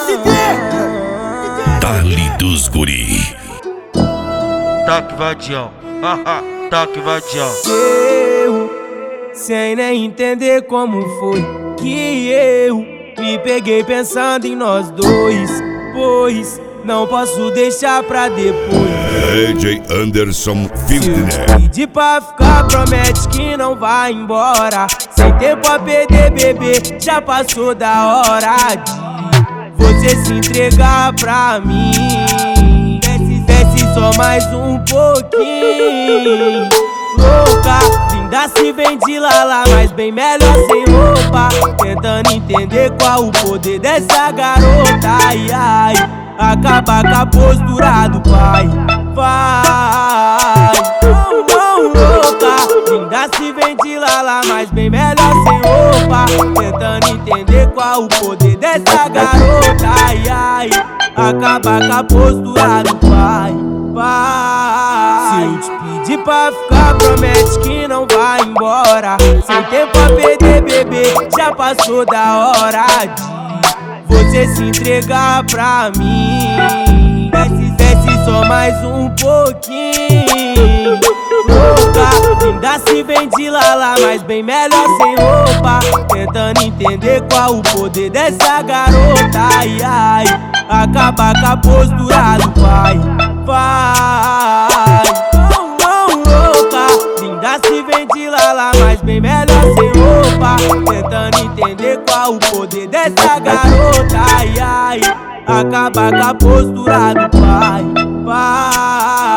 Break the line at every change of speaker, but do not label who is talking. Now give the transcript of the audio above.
Dali dos guri.
Taque vadião, taque vadião.
Eu, sem nem entender como foi que eu me peguei pensando em nós dois, pois não posso deixar pra depois.
DJ Anderson Fitness.
Pedir pra ficar, promete que não vai embora. Sem tempo a perder, bebê, já passou da hora de você se entregar pra mim. Desce só mais um pouquinho. Louca, linda se vem de lala, mas bem melhor sem roupa. Tentando entender qual o poder dessa garota. Ai, ai, acaba com a postura do pai. Vai, não, louca, linda se vem de lala, mas bem melhor sem roupa. Tentando entender qual o poder dessa garota. Ai, ai, acaba com a postura do pai. Vai, se eu te pedir pra ficar, promete que não vai embora. Sem tempo a perder, bebê, já passou da hora de você se entregar pra mim. Desce só mais um pouquinho. Louca, linda se vem de lala, mas bem melhor sem roupa. Tentando entender qual o poder dessa garota. Ai, ai, acaba com a postura do pai. Vai, não, louca, linda se vem de lala, mas bem melhor sem roupa. Tentando entender qual o poder dessa garota. Ai, ai, acaba com a postura do pai. Vai.